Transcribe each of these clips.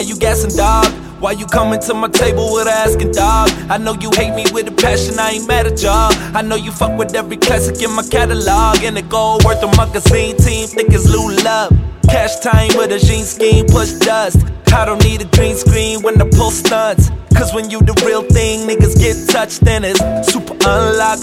you gassing, dog? Why you coming to my table with asking, dog? I know you hate me with a passion, I ain't mad at y'all. I know you fuck with every classic in my catalog, and the gold worth a magazine team think it's Lou Love. Cash time with a jean scheme, push dust. I don't need a green screen when I pull stunts. Cause when you the real thing, niggas get touched, then it's super unlock.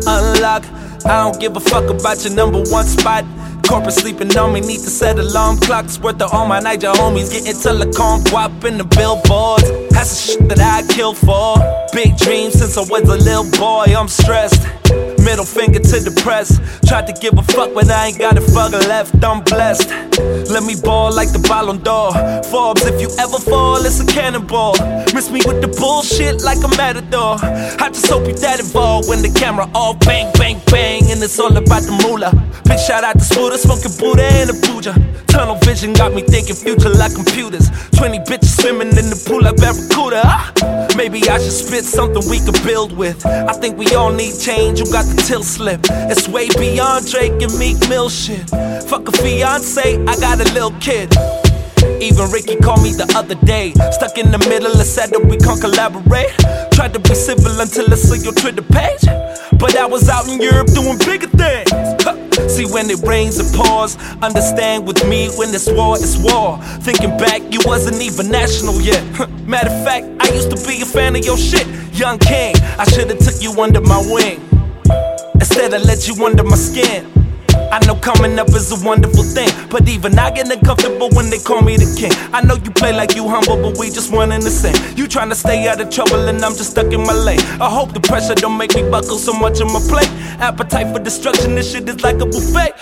I don't give a fuck about your number one spot. Corporate sleeping on me, need to set alarm clocks. Worth of all my Niger homies, getting telecom guap in the billboards. That's the shit that I kill for. Big dreams since I was a little boy, I'm stressed. Middle finger to the press. Tried to give a fuck, but I ain't got a fuck left, I'm blessed. Let me ball like the Ballon d'Or. Forbes, if you ever fall, it's a cannonball. Miss me with the bullshit like a matador. I just hope you that involved when the camera all bang, bang, bang, and it's all about the moolah. Big shout out to Smoothah, smoking Buddha and a Puja. Tunnel vision got me thinking future like computers. 20 bitches swimming in the pool like Barracuda. Maybe I should spit something we could build with. I think we all need change, you got the tilt slip. It's way beyond Drake and Meek Mill shit. Fuck a fiance, I got a little kid. Even Ricky called me the other day. Stuck in the middle and said that we can't collaborate. Tried to be civil until I saw your Twitter page, but I was out in Europe doing bigger things. See, when it rains it pours. Understand with me, when it's war, it's war. Thinking back, you wasn't even national yet. Matter of fact, I used to be a fan of your shit. Young king, I should've took you under my wing. Instead I let you under my skin. I know coming up is a wonderful thing, but even I get uncomfortable when they call me the king. I know you play like you humble, but we just one and the same. You tryna stay out of trouble and I'm just stuck in my lane. I hope the pressure don't make me buckle so much on my plate. Appetite for destruction, this shit is like a buffet.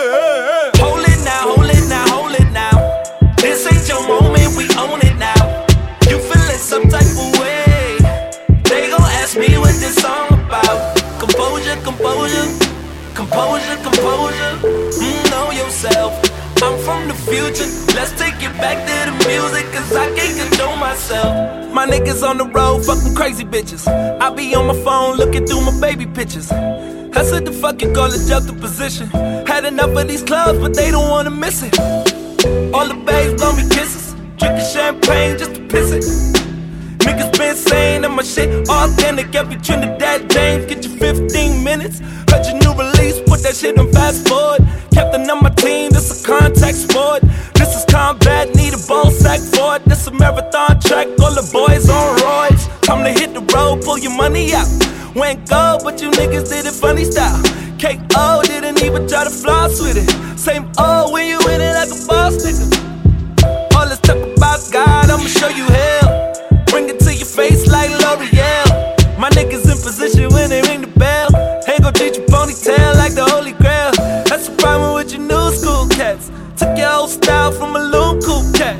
Hold it now, hold it now, hold it now. This ain't your moment, we own it now. You feeling some type of way. They gon' ask me what this song about. Composure, composure. Composure, composure, know yourself. I'm from the future, let's take it back to the music, cause I can't control myself. My niggas on the road, fucking crazy bitches. I be on my phone, looking through my baby pictures. I said the fucking call it juxtaposition. Had enough of these clubs, but they don't wanna miss it. All the babes blow me kisses, drinking champagne just to piss it. Niggas been saying that my shit authentic. Every Trinidad James, get you 15 minutes. Heard your new release, put that shit on fast forward. Captain on my team, this a contact sport. This is combat, need a ball sack for it. This a marathon track, all the boys on roids. Time to hit the road, pull your money out. Went gold, but you niggas did it funny style. K.O. didn't even try to floss with it. Same O when you in it like a boss nigga. All this talk about God, I'ma show you hell. Bring it to your face like L'Oreal. My niggas in position when they ring the bell. Ain't gon' treat your ponytail like the Holy Grail. That's the problem with your new school cats. Took your old style from a loon cool cat.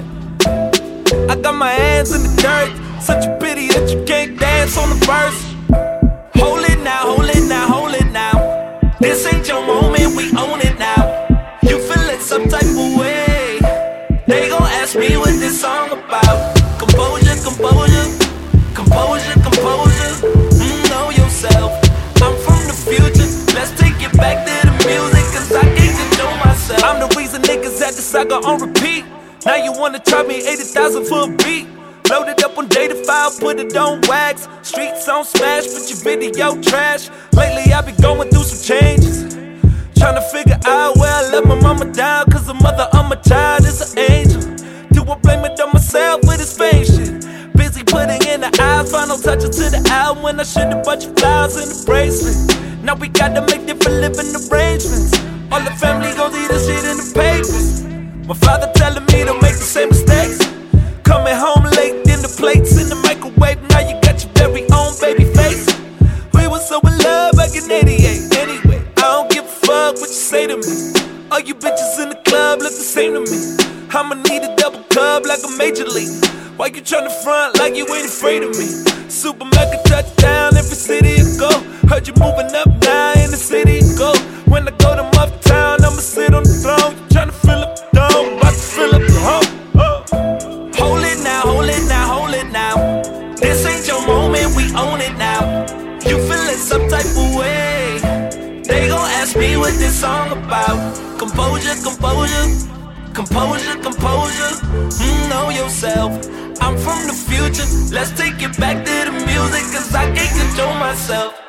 I got my hands in the dirt. Such a pity that you can't dance on the verse. Hold it now, hold it now, hold it now. This ain't your moment, we own it now. You feeling some type of way. They gon' ask me what this song about. Composure, composure, composure, composure, know yourself. I'm from the future, let's take it back to the music, cause I can't control myself. I'm the reason niggas had the saga on repeat. Now you wanna charge me 80,000 for a beat. Loaded up on data file, put it on wax. Streets on smash, put your video trash. Lately I been going through some changes, tryna figure out where I let my mama down, cause the mother of my child is an angel. Do I blame it on myself with this fame shit? Busy putting in the eyes, final touches to the album when I should a bunch of flowers in the bracelet. Now we gotta make different living arrangements. All the family gon' see this shit in the papers. My father telling me to make the same mistakes. Coming home late, then the plates in the microwave. Now you got your very own baby face. We was so in love back in 88. Anyway, I don't give a fuck what you say to me. All you bitches in the club look the same to me. I'ma need a double cup like a major league. Why you tryna front like you ain't afraid of me? Super mega touchdown every city you go. Heard you moving up now in the city you go. When I go to Uptown, I'ma sit on the throne. You tryna fill up the dome, about to fill up the home. Hold it now, hold it now, hold it now. This ain't your moment, we own it now. You feeling some type of way. They gon' ask me what this song about. Composure, composure, Composure, composure, know yourself. I'm from the future, let's take it back to the music, cause I can't control myself.